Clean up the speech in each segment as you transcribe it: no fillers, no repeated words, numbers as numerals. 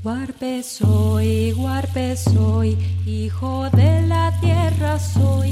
Huarpe soy, hijo de la tierra soy.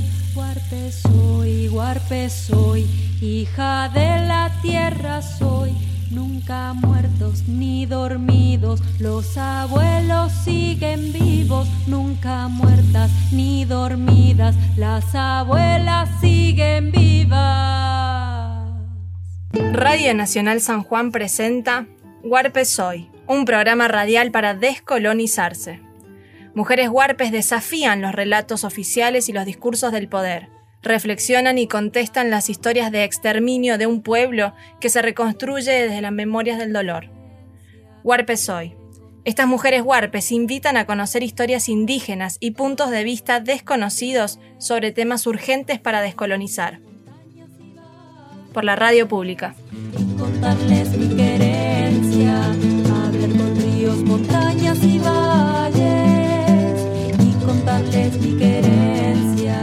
Huarpe soy, hija de la tierra soy. Nunca muertos ni dormidos, los abuelos siguen vivos. Nunca muertas ni dormidas, las abuelas siguen vivas. Radio Nacional San Juan presenta Huarpe Soy, un programa radial para descolonizarse. Mujeres huarpes desafían los relatos oficiales y los discursos del poder. Reflexionan y contestan las historias de exterminio de un pueblo que se reconstruye desde las memorias del dolor. Huarpe Soy. Estas mujeres huarpes invitan a conocer historias indígenas y puntos de vista desconocidos sobre temas urgentes para descolonizar. Por la radio pública. Contarles mi querencia, hablar con ríos, montañas y valles, y contarles mi querencia.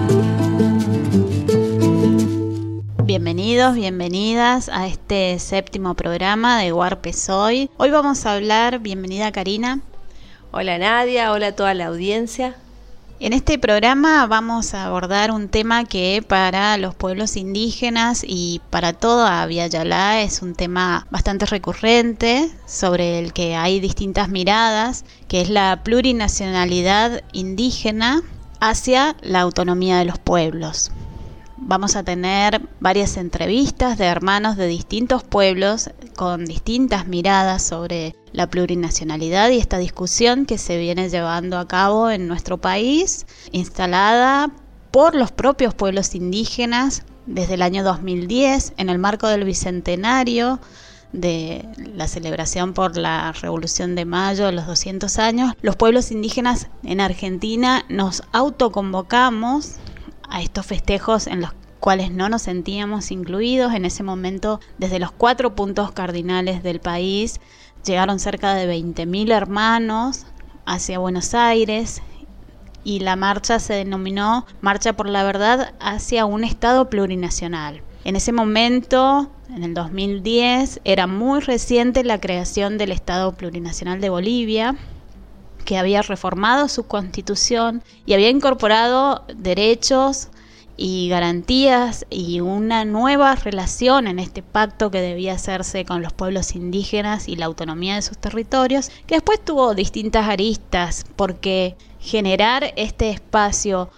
Bienvenidos, bienvenidas a este séptimo programa de Huarpe Soy. Hoy vamos a hablar, bienvenida Karina. Hola Nadia, hola a toda la audiencia. En este programa vamos a abordar un tema que para los pueblos indígenas y para toda Villa Yala es un tema bastante recurrente, sobre el que hay distintas miradas, que es la plurinacionalidad indígena hacia la autonomía de los pueblos. Vamos a tener varias entrevistas de hermanos de distintos pueblos con distintas miradas sobre la plurinacionalidad y esta discusión que se viene llevando a cabo en nuestro país, instalada por los propios pueblos indígenas desde el año 2010 en el marco del bicentenario de la celebración por la Revolución de Mayo, los 200 años. Los pueblos indígenas en Argentina nos autoconvocamos a estos festejos en los cuales no nos sentíamos incluidos. En ese momento, desde los 4 puntos cardinales del país, llegaron cerca de 20.000 hermanos hacia Buenos Aires y la marcha se denominó Marcha por la Verdad hacia un Estado plurinacional. En ese momento, en el 2010, era muy reciente la creación del Estado plurinacional de Bolivia, que había reformado su constitución y había incorporado derechos y garantías y una nueva relación en este pacto que debía hacerse con los pueblos indígenas y la autonomía de sus territorios, que después tuvo distintas aristas, porque generar este espacio,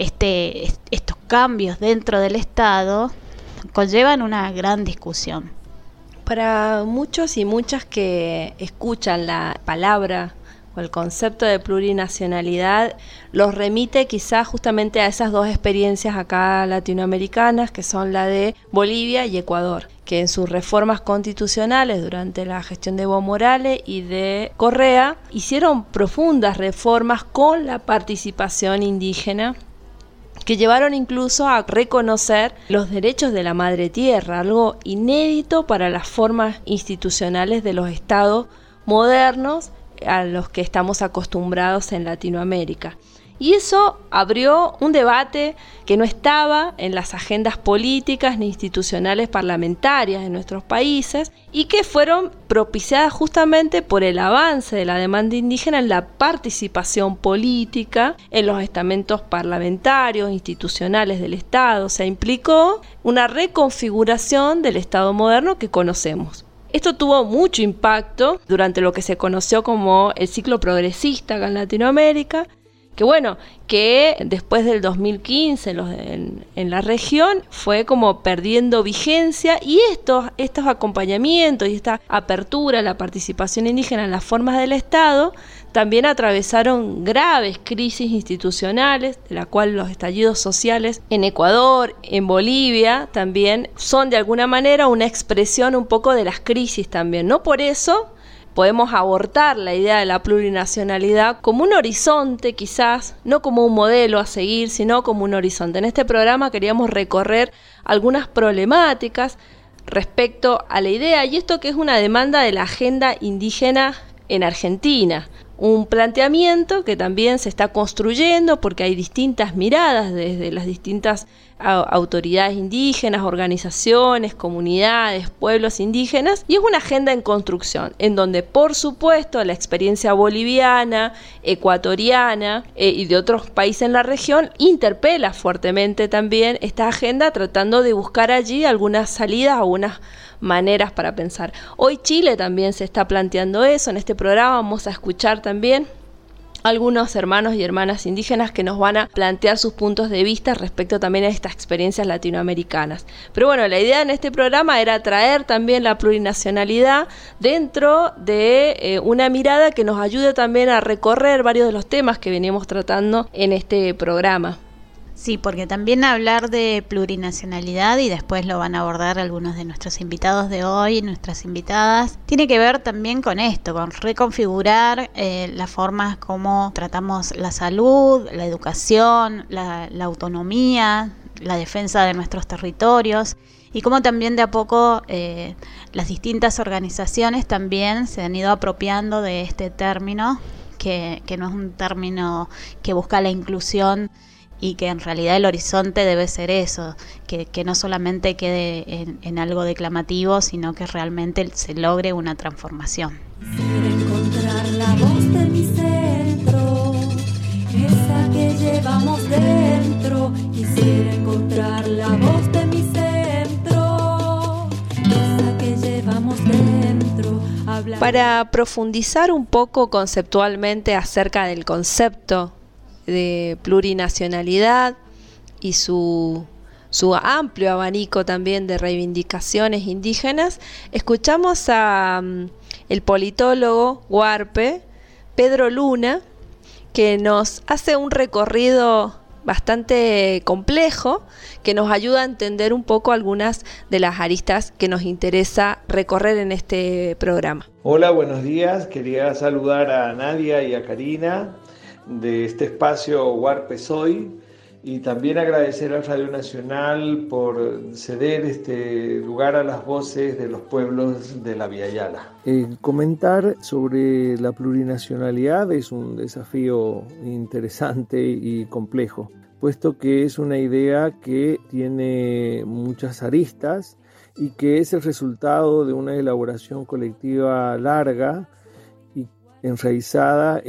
estos cambios dentro del Estado, conllevan una gran discusión. Para muchos y muchas que escuchan la palabra o el concepto de plurinacionalidad, los remite quizás justamente a esas dos experiencias acá latinoamericanas, que son la de Bolivia y Ecuador, que en sus reformas constitucionales durante la gestión de Evo Morales y de Correa hicieron profundas reformas con la participación indígena, que llevaron incluso a reconocer los derechos de la madre tierra, algo inédito para las formas institucionales de los estados modernos a los que estamos acostumbrados en Latinoamérica. Y eso abrió un debate que no estaba en las agendas políticas ni institucionales parlamentarias de nuestros países y que fueron propiciadas justamente por el avance de la demanda indígena en la participación política en los estamentos parlamentarios, institucionales del Estado. Se implicó una reconfiguración del Estado moderno que conocemos. Esto tuvo mucho impacto durante lo que se conoció como el ciclo progresista acá en Latinoamérica, que después del 2015 en la región fue como perdiendo vigencia, y estos acompañamientos y esta apertura a la participación indígena en las formas del Estado también atravesaron graves crisis institucionales, de la cual los estallidos sociales en Ecuador, en Bolivia, también son de alguna manera una expresión un poco de las crisis también. No por eso podemos abortar la idea de la plurinacionalidad como un horizonte, quizás, no como un modelo a seguir, sino como un horizonte. En este programa queríamos recorrer algunas problemáticas respecto a la idea, y esto que es una demanda de la agenda indígena en Argentina. Un planteamiento que también se está construyendo porque hay distintas miradas desde las distintas autoridades indígenas, organizaciones, comunidades, pueblos indígenas, y es una agenda en construcción, en donde por supuesto la experiencia boliviana, ecuatoriana y de otros países en la región interpela fuertemente también esta agenda, tratando de buscar allí algunas salidas, algunas maneras para pensar. Hoy Chile también se está planteando eso. En este programa vamos a escuchar también algunos hermanos y hermanas indígenas que nos van a plantear sus puntos de vista respecto también a estas experiencias latinoamericanas. Pero bueno, la idea en este programa era traer también la plurinacionalidad dentro de una mirada que nos ayude también a recorrer varios de los temas que venimos tratando en este programa. Sí, porque también hablar de plurinacionalidad, y después lo van a abordar algunos de nuestros invitados de hoy, nuestras invitadas, tiene que ver también con esto, con reconfigurar las formas como tratamos la salud, la educación, la autonomía, la defensa de nuestros territorios, y cómo también de a poco las distintas organizaciones también se han ido apropiando de este término, que no es un término que busca la inclusión, y que en realidad el horizonte debe ser eso, que no solamente quede en algo declamativo, sino que realmente se logre una transformación. Quisiera encontrar la voz de mi centro, esa que llevamos dentro. Quisiera encontrar la voz de mi centro, esa que llevamos dentro. Para profundizar un poco conceptualmente acerca del concepto de plurinacionalidad y su amplio abanico también de reivindicaciones indígenas, escuchamos a el politólogo huarpe Pedro Luna, que nos hace un recorrido bastante complejo que nos ayuda a entender un poco algunas de las aristas que nos interesa recorrer en este programa. Hola, buenos días. Quería saludar a Nadia y a Karina de este espacio Huarpe Soy, y también agradecer al Radio Nacional por ceder este lugar a las voces de los pueblos de la Vía Yala. Comentar sobre la plurinacionalidad es un desafío interesante y complejo, puesto que es una idea que tiene muchas aristas y que es el resultado de una elaboración colectiva larga enraizada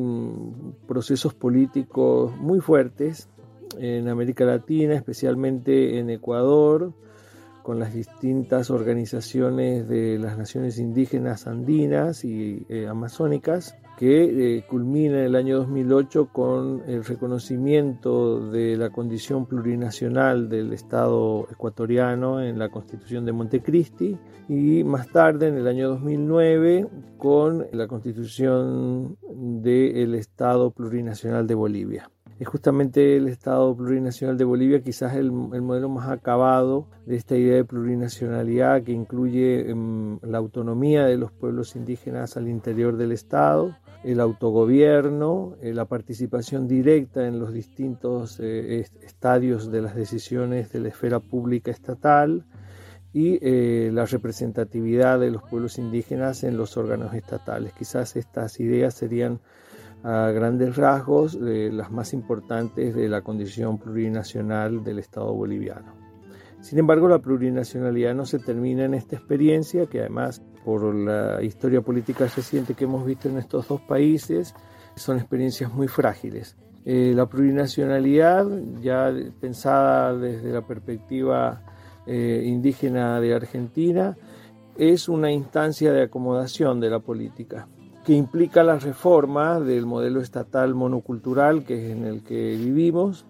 en procesos políticos muy fuertes en América Latina, especialmente en Ecuador, con las distintas organizaciones de las naciones indígenas andinas y amazónicas, que culmina en el año 2008 con el reconocimiento de la condición plurinacional del Estado ecuatoriano en la Constitución de Montecristi, y más tarde, en el año 2009, con la Constitución del Estado Plurinacional de Bolivia. Es justamente el Estado Plurinacional de Bolivia quizás el modelo más acabado de esta idea de plurinacionalidad, que incluye la autonomía de los pueblos indígenas al interior del Estado, el autogobierno, la participación directa en los distintos estadios de las decisiones de la esfera pública estatal, y la representatividad de los pueblos indígenas en los órganos estatales. Quizás estas ideas serían a grandes rasgos las más importantes de la condición plurinacional del Estado boliviano. Sin embargo, la plurinacionalidad no se termina en esta experiencia, que además, por la historia política reciente que hemos visto en estos dos países, son experiencias muy frágiles. La plurinacionalidad, ya pensada desde la perspectiva indígena de Argentina, es una instancia de acomodación de la política que implica la reforma del modelo estatal monocultural, que es en el que vivimos,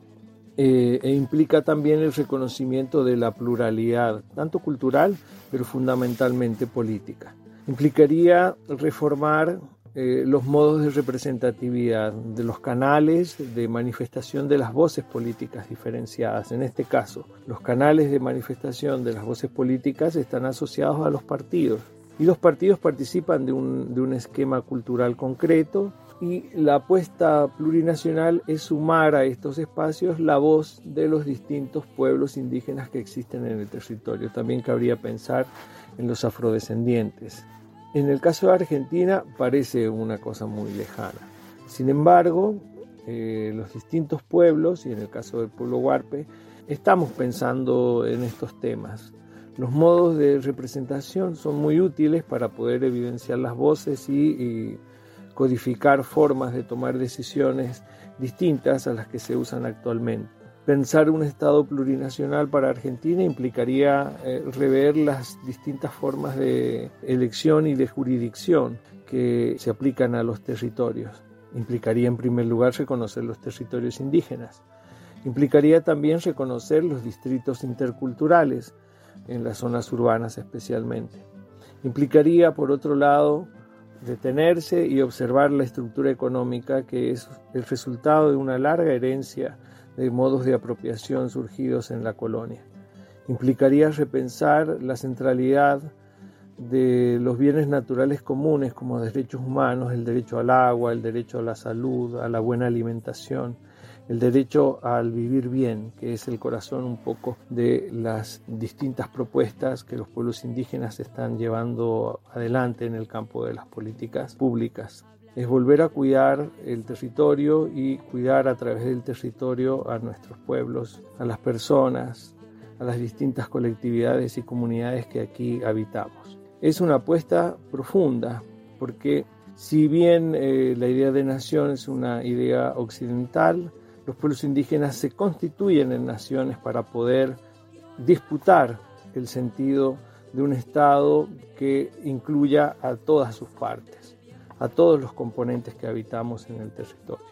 e implica también el reconocimiento de la pluralidad, tanto cultural, pero fundamentalmente política. Implicaría reformar los modos de representatividad de los canales de manifestación de las voces políticas diferenciadas. En este caso, los canales de manifestación de las voces políticas están asociados a los partidos, y los partidos participan de un esquema cultural concreto, y la apuesta plurinacional es sumar a estos espacios la voz de los distintos pueblos indígenas que existen en el territorio. También cabría pensar en los afrodescendientes. En el caso de Argentina parece una cosa muy lejana. Sin embargo, los distintos pueblos, y en el caso del pueblo huarpe, estamos pensando en estos temas. Los modos de representación son muy útiles para poder evidenciar las voces y codificar formas de tomar decisiones distintas a las que se usan actualmente. Pensar un Estado plurinacional para Argentina implicaría rever las distintas formas de elección y de jurisdicción que se aplican a los territorios. Implicaría en primer lugar reconocer los territorios indígenas. Implicaría también reconocer los distritos interculturales, en las zonas urbanas especialmente. Implicaría, por otro lado, detenerse y observar la estructura económica que es el resultado de una larga herencia de modos de apropiación surgidos en la colonia. Implicaría repensar la centralidad de los bienes naturales comunes como derechos humanos, el derecho al agua, el derecho a la salud, a la buena alimentación, el derecho al vivir bien, que es el corazón un poco de las distintas propuestas que los pueblos indígenas están llevando adelante en el campo de las políticas públicas. Es volver a cuidar el territorio y cuidar a través del territorio a nuestros pueblos, a las personas, a las distintas colectividades y comunidades que aquí habitamos. Es una apuesta profunda porque si bien la idea de nación es una idea occidental, los pueblos indígenas se constituyen en naciones para poder disputar el sentido de un Estado que incluya a todas sus partes, a todos los componentes que habitamos en el territorio.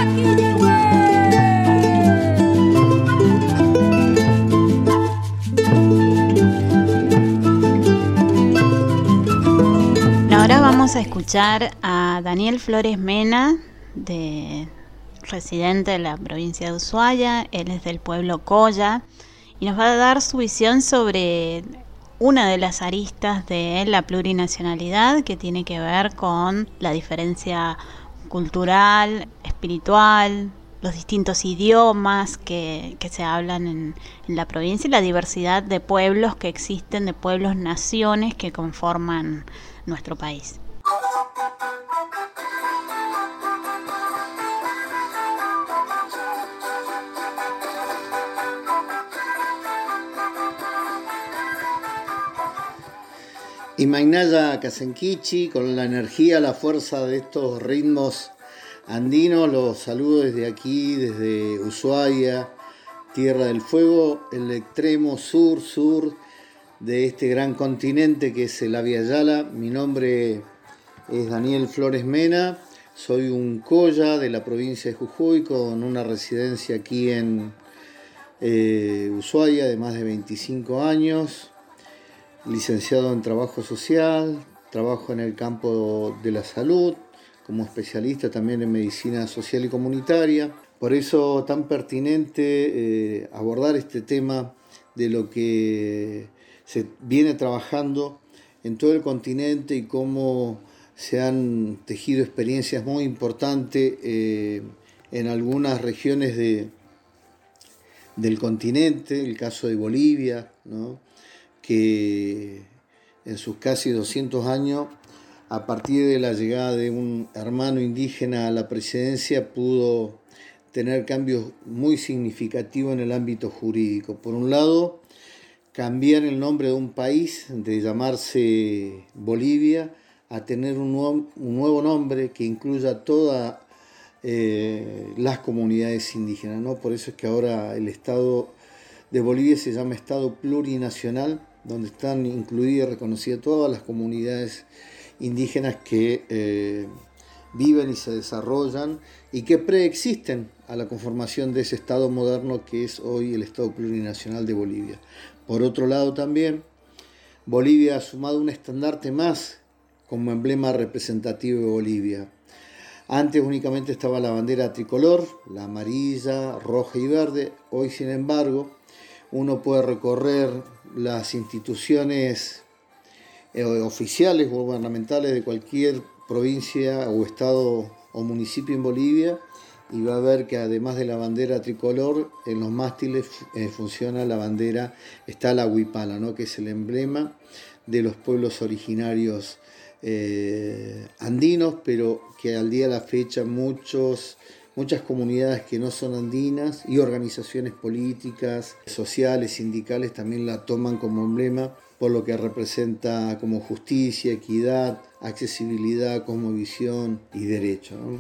Ahora vamos a escuchar a Daniel Flores Mena, residente de la provincia de Ushuaia. Él es del pueblo Colla y nos va a dar su visión sobre una de las aristas de la plurinacionalidad, que tiene que ver con la diferencia cultural, espiritual, los distintos idiomas que se hablan en la provincia y la diversidad de pueblos que existen, de pueblos-naciones que conforman nuestro país. Imaynaya Casenquichi, con la energía, la fuerza de estos ritmos andinos, los saludo desde aquí, desde Ushuaia, Tierra del Fuego, el extremo sur de este gran continente que es el Abya Yala. Mi nombre es Daniel Flores Mena, soy un Colla de la provincia de Jujuy con una residencia aquí en Ushuaia de más de 25 años. Licenciado en Trabajo Social, trabajo en el campo de la salud, como especialista también en Medicina Social y Comunitaria. Por eso tan pertinente abordar este tema de lo que se viene trabajando en todo el continente y cómo se han tejido experiencias muy importantes en algunas regiones del continente, el caso de Bolivia, ¿no?, que en sus casi 200 años, a partir de la llegada de un hermano indígena a la presidencia, pudo tener cambios muy significativos en el ámbito jurídico. Por un lado, cambiar el nombre de un país, de llamarse Bolivia, a tener un nuevo nombre que incluya todas las comunidades indígenas, ¿no? Por eso es que ahora el Estado de Bolivia se llama Estado Plurinacional, donde están incluidas y reconocidas todas las comunidades indígenas que viven y se desarrollan y que preexisten a la conformación de ese Estado moderno que es hoy el Estado Plurinacional de Bolivia. Por otro lado también, Bolivia ha sumado un estandarte más como emblema representativo de Bolivia. Antes únicamente estaba la bandera tricolor, la amarilla, roja y verde. Hoy, sin embargo, uno puede recorrer las instituciones oficiales, gubernamentales de cualquier provincia o estado o municipio en Bolivia y va a ver que además de la bandera tricolor, en los mástiles funciona la bandera, está la huipala, ¿no?, que es el emblema de los pueblos originarios andinos, pero que al día de la fecha muchos muchas comunidades que no son andinas y organizaciones políticas, sociales, sindicales también la toman como emblema por lo que representa como justicia, equidad, accesibilidad, cosmovisión y derecho, ¿no?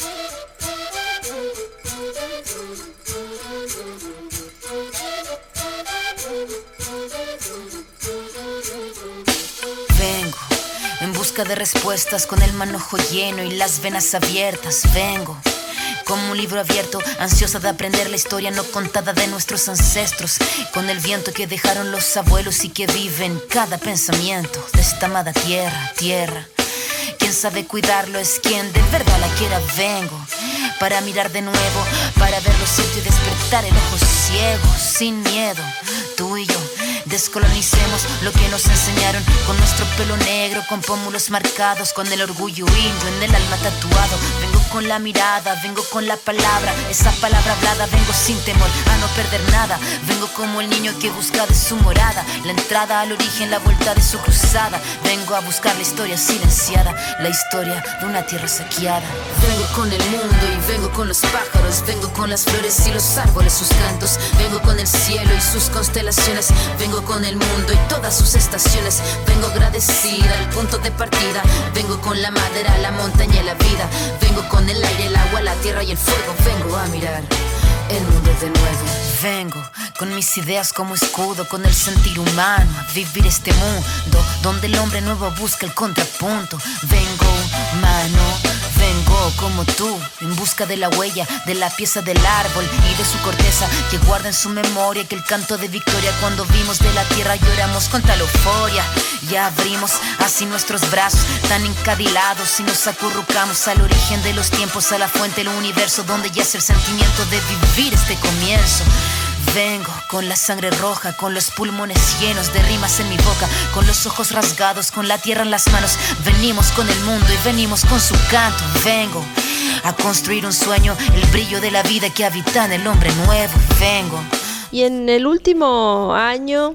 Vengo en busca de respuestas con el manojo lleno y las venas abiertas. Vengo como un libro abierto, ansiosa de aprender la historia no contada de nuestros ancestros, con el viento que dejaron los abuelos y que vive en cada pensamiento de esta amada tierra. Quien sabe cuidarlo es quien de verdad la quiera. Vengo para mirar de nuevo, para ver lo cierto y despertar el ojo ciego, sin miedo, tú y yo. Descolonicemos lo que nos enseñaron, con nuestro pelo negro, con pómulos marcados, con el orgullo indio en el alma tatuado. Vengo con la mirada, vengo con la palabra, esa palabra hablada. Vengo sin temor a no perder nada. Vengo como el niño que busca de su morada la entrada al origen, la vuelta de su cruzada. Vengo a buscar la historia silenciada, la historia de una tierra saqueada. Vengo con el mundo y vengo con los pájaros, vengo con las flores y los árboles, sus cantos. Vengo con el cielo y sus constelaciones, vengo con el mundo y todas sus estaciones. Vengo agradecida al punto de partida, vengo con la madera, la montaña y la vida. Vengo con el aire, el agua, la tierra y el fuego. Vengo a mirar el mundo de nuevo. Vengo con mis ideas como escudo, con el sentir humano, a vivir este mundo donde el hombre nuevo busca el contrapunto. Vengo humano, vengo como tú, en busca de la huella, de la pieza del árbol y de su corteza, que guarda en su memoria aquel canto de victoria. Cuando vimos de la tierra lloramos con tal euforia, y abrimos así nuestros brazos tan encadilados y nos acurrucamos al origen de los tiempos, a la fuente del universo donde yace el sentimiento de vivir este comienzo. Vengo con la sangre roja, con los pulmones llenos de rimas en mi boca, con los ojos rasgados, con la tierra en las manos. Venimos con el mundo y venimos con su canto. Vengo a construir un sueño, el brillo de la vida que habita en el hombre nuevo. Vengo. Y en el último año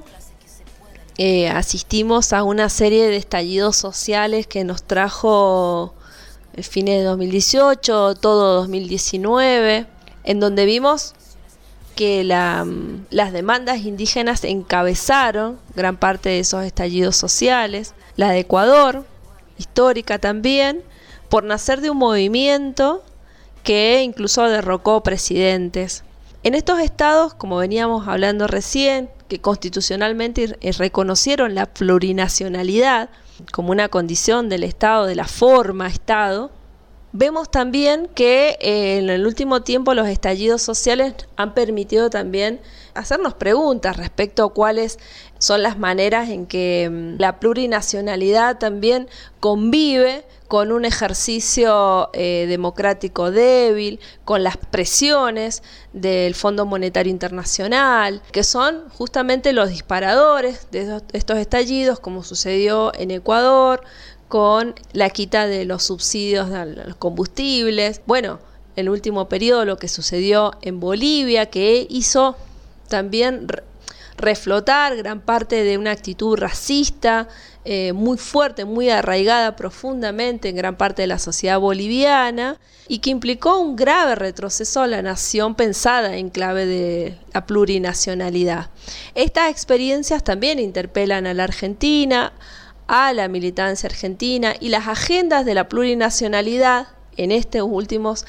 asistimos a una serie de estallidos sociales que nos trajo el fin de 2018, todo 2019, en donde vimos que las demandas indígenas encabezaron gran parte de esos estallidos sociales. La de Ecuador, histórica también, por nacer de un movimiento que incluso derrocó presidentes. En estos estados, como veníamos hablando recién, que constitucionalmente reconocieron la plurinacionalidad como una condición del Estado, de la forma Estado, vemos también que en el último tiempo los estallidos sociales han permitido también hacernos preguntas respecto a cuáles son las maneras en que la plurinacionalidad también convive con un ejercicio democrático débil, con las presiones del Fondo Monetario Internacional, que son justamente los disparadores de estos estallidos, como sucedió en Ecuador, con la quita de los subsidios a los combustibles. Bueno, el último periodo lo que sucedió en Bolivia, que hizo también reflotar gran parte de una actitud racista muy fuerte, muy arraigada profundamente en gran parte de la sociedad boliviana, y que implicó un grave retroceso a la nación pensada en clave de la plurinacionalidad. Estas experiencias también interpelan a la Argentina, a la militancia argentina, y las agendas de la plurinacionalidad en estos últimos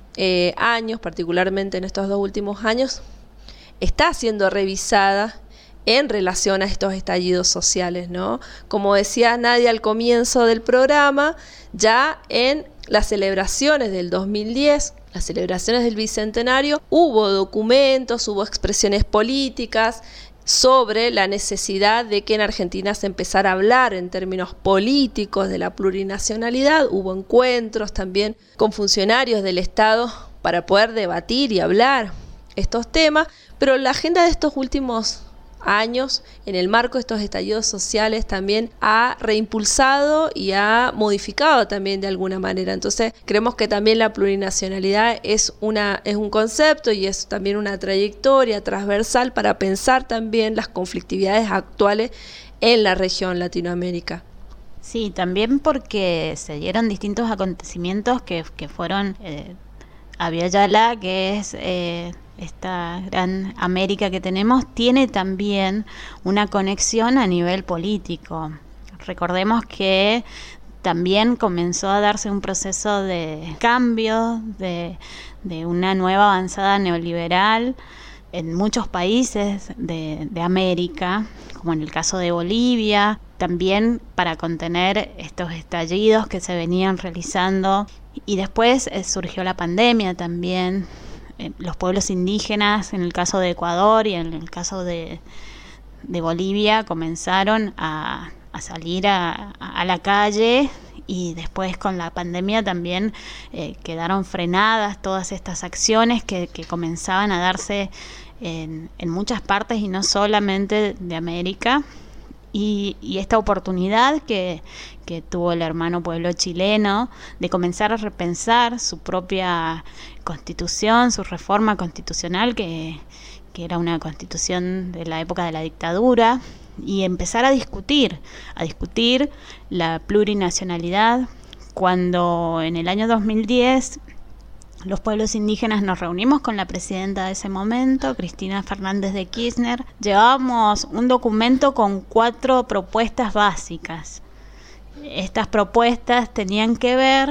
años, particularmente en estos 2 últimos años, está siendo revisada en relación a estos estallidos sociales, ¿no? Como decía Nadia al comienzo del programa, ya en las celebraciones del 2010, las celebraciones del Bicentenario, hubo documentos, hubo expresiones políticas sobre la necesidad de que en Argentina se empezara a hablar en términos políticos de la plurinacionalidad. Hubo encuentros también con funcionarios del Estado para poder debatir y hablar estos temas, pero la agenda de estos últimos años, en el marco de estos estallidos sociales, también ha reimpulsado y ha modificado también de alguna manera. Entonces creemos que también la plurinacionalidad es un concepto y es también una trayectoria transversal para pensar también las conflictividades actuales en la región Latinoamérica. Sí, también porque se dieron distintos acontecimientos que fueron Abya Yala, que es esta gran América que tenemos, tiene también una conexión a nivel político. Recordemos que también comenzó a darse un proceso de cambio, de una nueva avanzada neoliberal en muchos países de América, como en el caso de Bolivia, también para contener estos estallidos que se venían realizando. Y después surgió la pandemia también. Los pueblos indígenas, en el caso de Ecuador y en el caso de Bolivia, comenzaron a salir a la calle, y después con la pandemia también quedaron frenadas todas estas acciones que comenzaban a darse en muchas partes y no solamente de América. Y esta oportunidad que tuvo el hermano pueblo chileno de comenzar a repensar su propia constitución, su reforma constitucional, que era una constitución de la época de la dictadura, y empezar a discutir la plurinacionalidad. Cuando en el año 2010 los pueblos indígenas nos reunimos con la presidenta de ese momento, Cristina Fernández de Kirchner, llevábamos un documento con 4 propuestas básicas. Estas propuestas tenían que ver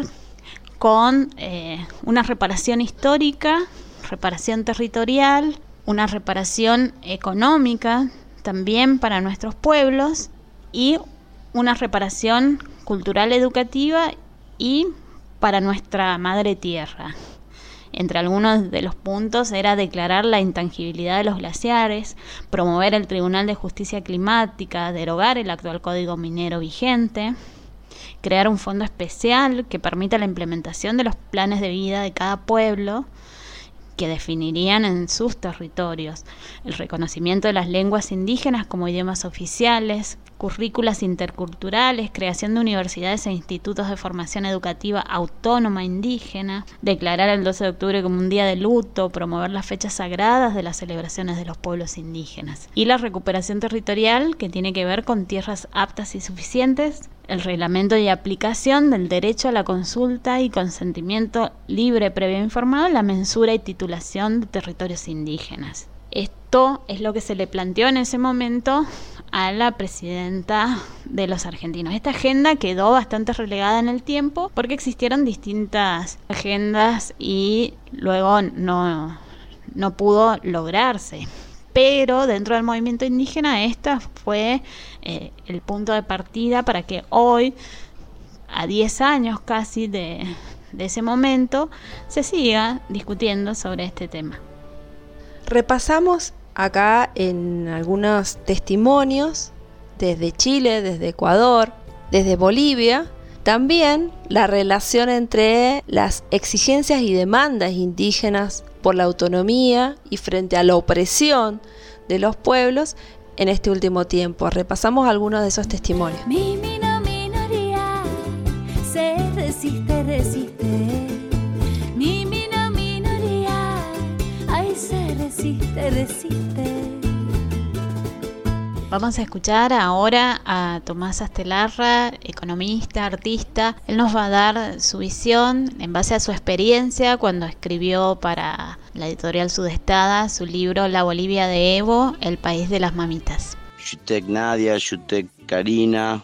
con una reparación histórica, reparación territorial, una reparación económica también para nuestros pueblos, y una reparación cultural educativa y para nuestra madre tierra. Entre algunos de los puntos era declarar la intangibilidad de los glaciares, promover el Tribunal de Justicia Climática, derogar el actual Código Minero vigente, crear un fondo especial que permita la implementación de los planes de vida de cada pueblo, que definirían en sus territorios el reconocimiento de las lenguas indígenas como idiomas oficiales, currículas interculturales, creación de universidades e institutos de formación educativa autónoma indígena, declarar el 12 de octubre como un día de luto, promover las fechas sagradas de las celebraciones de los pueblos indígenas, y la recuperación territorial, que tiene que ver con tierras aptas y suficientes, el reglamento y aplicación del derecho a la consulta y consentimiento libre, previo e informado, la mensura y titulación de territorios indígenas. Esto es lo que se le planteó en ese momento a la presidenta de los argentinos. Esta agenda quedó bastante relegada en el tiempo porque existieron distintas agendas y luego no pudo lograrse. Pero dentro del movimiento indígena esta fue el punto de partida para que hoy, a 10 años casi de ese momento, se siga discutiendo sobre este tema. Repasamos acá en algunos testimonios desde Chile, desde Ecuador, desde Bolivia, también la relación entre las exigencias y demandas indígenas por la autonomía y frente a la opresión de los pueblos en este último tiempo. Repasamos algunos de esos testimonios. Mi minoría se resiste. Mi minoría, ay, se resiste. Vamos a escuchar ahora a Tomás Astelarra, economista, artista. Él nos va a dar su visión en base a su experiencia cuando escribió para la editorial Sudestada su libro La Bolivia de Evo, el país de las mamitas. Yutek Nadia, Yutek Karina,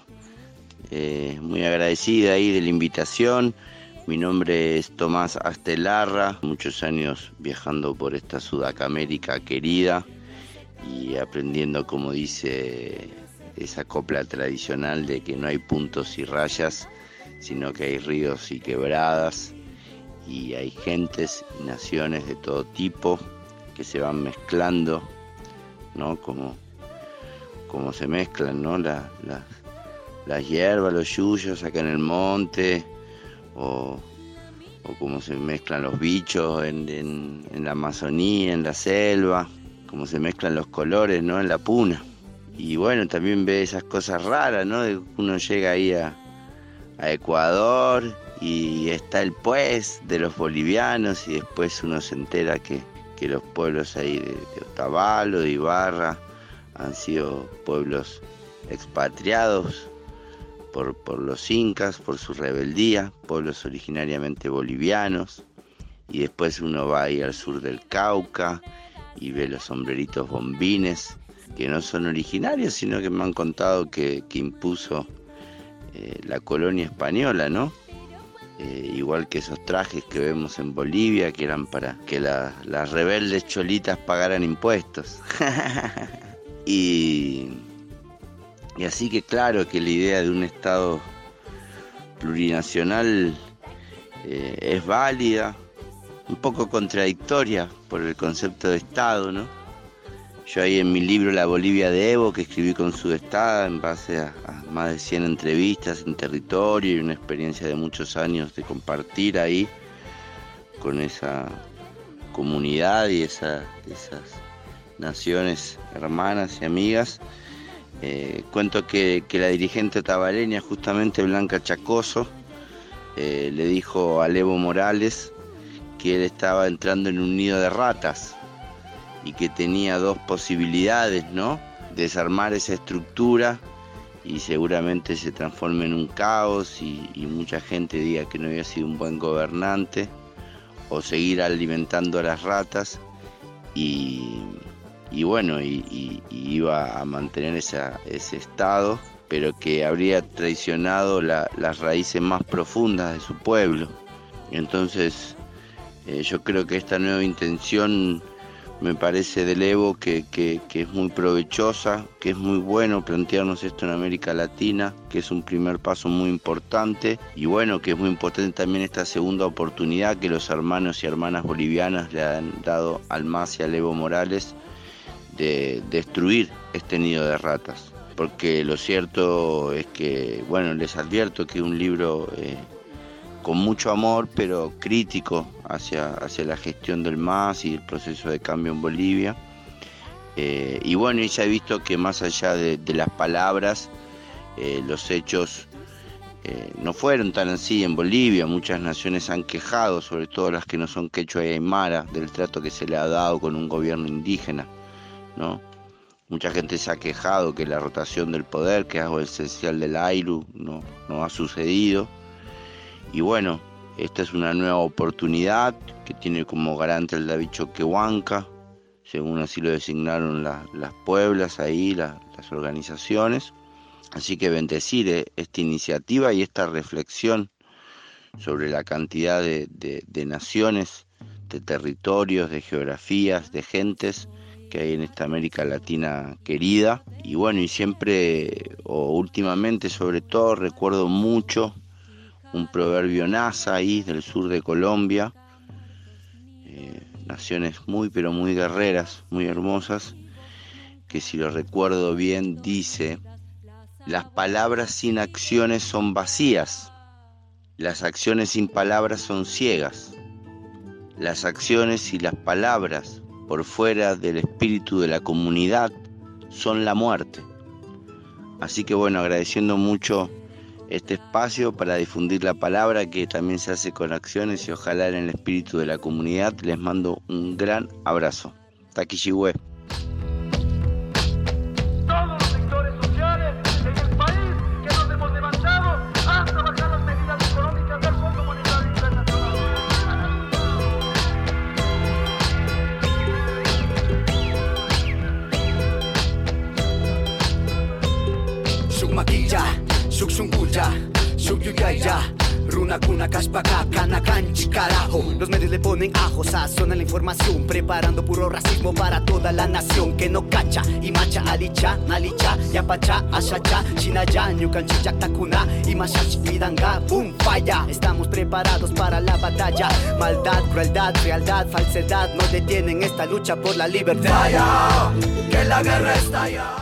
muy agradecida ahí de la invitación. Mi nombre es Tomás Astelarra, muchos años viajando por esta Sudamérica querida y aprendiendo, como dice esa copla tradicional, de que no hay puntos y rayas, sino que hay ríos y quebradas, y hay gentes y naciones de todo tipo que se van mezclando, ¿no? Como se mezclan, ¿no? Las hierbas, los yuyos acá en el monte, o como se mezclan los bichos en la Amazonía, en la selva, como se mezclan los colores, ¿no? En la puna. Y bueno, también ve esas cosas raras, ¿no? De uno llega ahí a Ecuador y está el pues de los bolivianos, y después uno se entera que los pueblos ahí de Otavalo, de Ibarra, han sido pueblos expatriados por los incas, por su rebeldía, pueblos originariamente bolivianos, Y después uno va ahí al sur del Cauca y ve los sombreritos bombines, que no son originarios, sino que me han contado que impuso la colonia española, ¿no? Igual que esos trajes que vemos en Bolivia, que eran para que las rebeldes cholitas pagaran impuestos. y así que claro que la idea de un Estado plurinacional es válida, un poco contradictoria por el concepto de Estado, ¿no? Yo ahí en mi libro La Bolivia de Evo, que escribí con Sudestada en base a más de 100 entrevistas en territorio y una experiencia de muchos años de compartir ahí con esa comunidad y esas naciones hermanas y amigas, cuento que la dirigente tabaleña, justamente Blanca Chacoso, le dijo a Evo Morales que él estaba entrando en un nido de ratas y que tenía dos posibilidades, ¿no? Desarmar esa estructura y seguramente se transforme en un caos y mucha gente diga que no había sido un buen gobernante, o seguir alimentando a las ratas y bueno, y iba a mantener ese estado, pero que habría traicionado las raíces más profundas de su pueblo. Entonces yo creo que esta nueva intención me parece del Evo que es muy provechosa, que es muy bueno plantearnos esto en América Latina, que es un primer paso muy importante, y bueno, que es muy importante también esta segunda oportunidad que los hermanos y hermanas bolivianas le han dado al MAS y al Evo Morales de destruir este nido de ratas. Porque lo cierto es que, bueno, les advierto que es un libro con mucho amor, pero crítico hacia la gestión del MAS y el proceso de cambio en Bolivia. Y bueno, ya he visto que más allá de las palabras, los hechos no fueron tan así en Bolivia. Muchas naciones han quejado, sobre todo las que no son quechua y aymara, del trato que se le ha dado con un gobierno indígena, ¿no? Mucha gente se ha quejado que la rotación del poder, que es algo esencial del AILU, no ha sucedido. Y bueno, esta es una nueva oportunidad que tiene como garante el David Choquehuanca, según así lo designaron las pueblas ahí, las organizaciones. Así que bendecir esta iniciativa y esta reflexión sobre la cantidad de naciones, de territorios, de geografías, de gentes que hay en esta América Latina querida. Y bueno, y siempre, o últimamente sobre todo, recuerdo mucho un proverbio nasa ahí del sur de Colombia, naciones muy pero muy guerreras, muy hermosas, que si lo recuerdo bien dice: las palabras sin acciones son vacías, las acciones sin palabras son ciegas, las acciones y las palabras por fuera del espíritu de la comunidad son la muerte. Así que bueno, agradeciendo mucho este espacio para difundir la palabra, que también se hace con acciones y ojalá en el espíritu de la comunidad. Les mando un gran abrazo. Taquillihue. Todos los sectores sociales en el país que nos hemos levantado hasta bajar las medidas económicas del Fondo Monetario Internacional. Sukmaquilla, Suksungkuya, Sukyuyaya, Runakuna Kashpaka, Kanakanchi, carajo. Los medios le ponen ajo, sazón a la información, preparando puro racismo para toda la nación que no cacha. Y macha, alicha, nalicha, yapacha, ashacha, shinaya, nyukanchicha, takuna, y mashash, pidanga, boom, falla. Estamos preparados para la batalla. Maldad, crueldad, realidad, falsedad no detienen esta lucha por la libertad. Vaya, que la guerra está allá.